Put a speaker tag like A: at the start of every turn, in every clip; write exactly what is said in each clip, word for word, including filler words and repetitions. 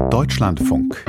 A: Deutschlandfunk.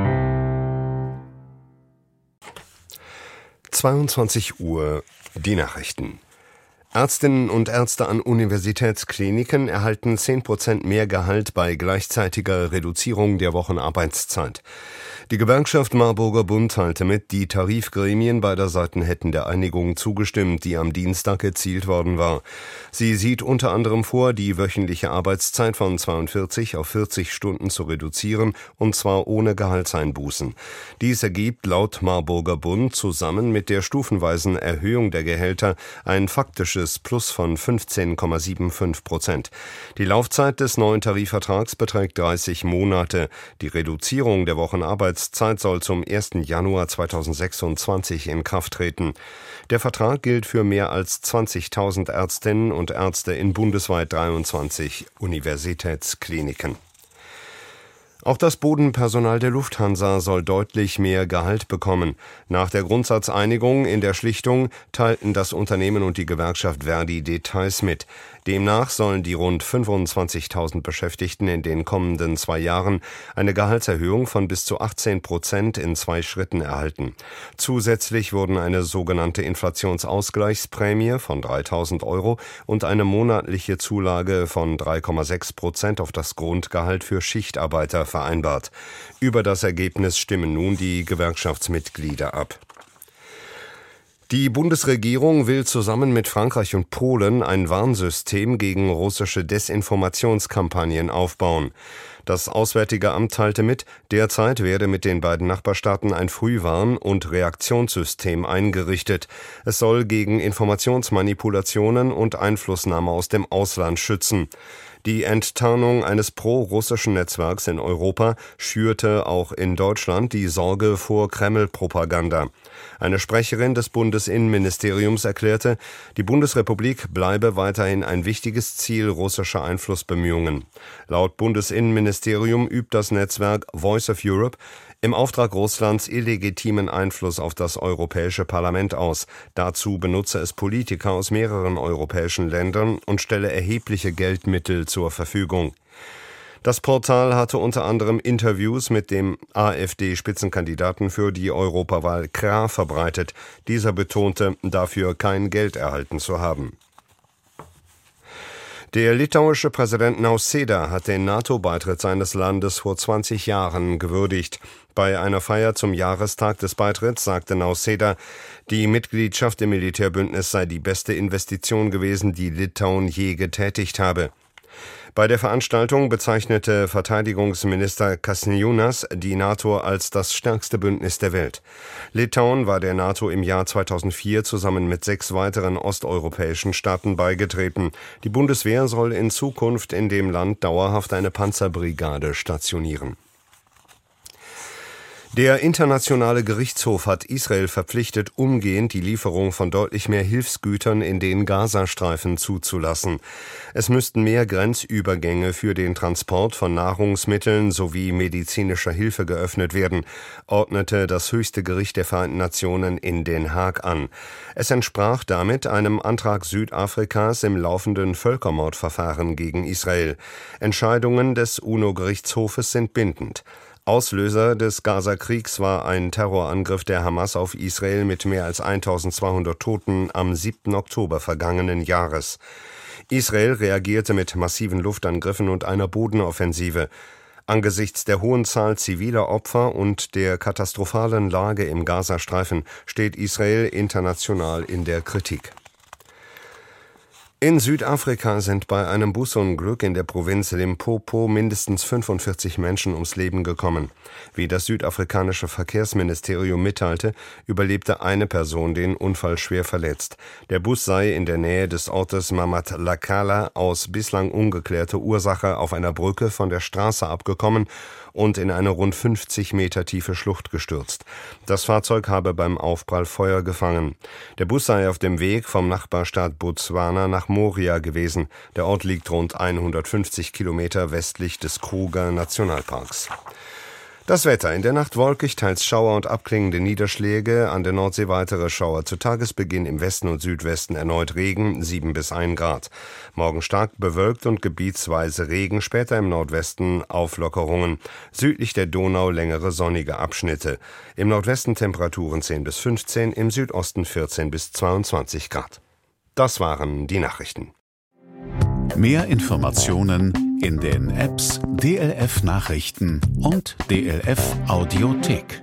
B: zweiundzwanzig Uhr, die Nachrichten. Ärztinnen und Ärzte an Universitätskliniken erhalten zehn Prozent mehr Gehalt bei gleichzeitiger Reduzierung der Wochenarbeitszeit. Die Gewerkschaft Marburger Bund teilte mit, die Tarifgremien beider Seiten hätten der Einigung zugestimmt, die am Dienstag erzielt worden war. Sie sieht unter anderem vor, die wöchentliche Arbeitszeit von zweiundvierzig auf vierzig Stunden zu reduzieren, und zwar ohne Gehaltseinbußen. Dies ergibt laut Marburger Bund zusammen mit der stufenweisen Erhöhung der Gehälter ein faktisches Plus von fünfzehn Komma fünfundsiebzig Prozent. Die Laufzeit des neuen Tarifvertrags beträgt dreißig Monate. Die Reduzierung der Wochenarbeitszeit Zeit soll zum ersten Januar zweitausendsechsundzwanzig in Kraft treten. Der Vertrag gilt für mehr als zwanzigtausend Ärztinnen und Ärzte in bundesweit dreiundzwanzig Universitätskliniken. Auch das Bodenpersonal der Lufthansa soll deutlich mehr Gehalt bekommen. Nach der Grundsatzeinigung in der Schlichtung teilten das Unternehmen und die Gewerkschaft Verdi Details mit. Demnach sollen die rund fünfundzwanzigtausend Beschäftigten in den kommenden zwei Jahren eine Gehaltserhöhung von bis zu achtzehn Prozent in zwei Schritten erhalten. Zusätzlich wurden eine sogenannte Inflationsausgleichsprämie von dreitausend Euro und eine monatliche Zulage von drei Komma sechs Prozent auf das Grundgehalt für Schichtarbeiter vereinbart. Über das Ergebnis stimmen nun die Gewerkschaftsmitglieder ab. Die Bundesregierung will zusammen mit Frankreich und Polen ein Warnsystem gegen russische Desinformationskampagnen aufbauen. Das Auswärtige Amt teilte mit, derzeit werde mit den beiden Nachbarstaaten ein Frühwarn- und Reaktionssystem eingerichtet. Es soll gegen Informationsmanipulationen und Einflussnahme aus dem Ausland schützen. Die Enttarnung eines pro-russischen Netzwerks in Europa schürte auch in Deutschland die Sorge vor Kreml-Propaganda. Eine Sprecherin des Bundesinnenministeriums erklärte, die Bundesrepublik bleibe weiterhin ein wichtiges Ziel russischer Einflussbemühungen. Laut Bundesinnenministerium übt das Netzwerk Voice of Europe im Auftrag Russlands illegitimen Einfluss auf das Europäische Parlament aus. Dazu benutze es Politiker aus mehreren europäischen Ländern und stelle erhebliche Geldmittel zur Verfügung. Das Portal hatte unter anderem Interviews mit dem AfD-Spitzenkandidaten für die Europawahl Krah verbreitet. Dieser betonte, dafür kein Geld erhalten zu haben. Der litauische Präsident Nausėda hat den NATO-Beitritt seines Landes vor zwanzig Jahren gewürdigt. Bei einer Feier zum Jahrestag des Beitritts sagte Nausėda, die Mitgliedschaft im Militärbündnis sei die beste Investition gewesen, die Litauen je getätigt habe. Bei der Veranstaltung bezeichnete Verteidigungsminister Kasniūnas die NATO als das stärkste Bündnis der Welt. Litauen war der NATO im Jahr zweitausendvier zusammen mit sechs weiteren osteuropäischen Staaten beigetreten. Die Bundeswehr soll in Zukunft in dem Land dauerhaft eine Panzerbrigade stationieren. Der Internationale Gerichtshof hat Israel verpflichtet, umgehend die Lieferung von deutlich mehr Hilfsgütern in den Gazastreifen zuzulassen. Es müssten mehr Grenzübergänge für den Transport von Nahrungsmitteln sowie medizinischer Hilfe geöffnet werden, ordnete das höchste Gericht der Vereinten Nationen in Den Haag an. Es entsprach damit einem Antrag Südafrikas im laufenden Völkermordverfahren gegen Israel. Entscheidungen des UNO-Gerichtshofes sind bindend. Auslöser des Gaza-Kriegs war ein Terrorangriff der Hamas auf Israel mit mehr als eintausendzweihundert Toten am siebten Oktober vergangenen Jahres. Israel reagierte mit massiven Luftangriffen und einer Bodenoffensive. Angesichts der hohen Zahl ziviler Opfer und der katastrophalen Lage im Gazastreifen steht Israel international in der Kritik. In Südafrika sind bei einem Busunglück in der Provinz Limpopo mindestens fünfundvierzig Menschen ums Leben gekommen. Wie das südafrikanische Verkehrsministerium mitteilte, überlebte eine Person den Unfall schwer verletzt. Der Bus sei in der Nähe des Ortes Mamatlakala aus bislang ungeklärter Ursache auf einer Brücke von der Straße abgekommen und in eine rund fünfzig Meter tiefe Schlucht gestürzt. Das Fahrzeug habe beim Aufprall Feuer gefangen. Der Bus sei auf dem Weg vom Nachbarstaat Botswana nach Moria gewesen. Der Ort liegt rund hundertfünfzig Kilometer westlich des Kruger Nationalparks. Das Wetter: In der Nacht wolkig, teils Schauer und abklingende Niederschläge, an der Nordsee weitere Schauer zu Tagesbeginn, im Westen und Südwesten erneut Regen, sieben bis ein Grad. Morgen stark bewölkt und gebietsweise Regen, später im Nordwesten Auflockerungen. Südlich der Donau längere sonnige Abschnitte. Im Nordwesten Temperaturen zehn bis fünfzehn, im Südosten vierzehn bis zweiundzwanzig Grad. Das waren die Nachrichten.
A: Mehr Informationen in den Apps D L F Nachrichten und D L F Audiothek.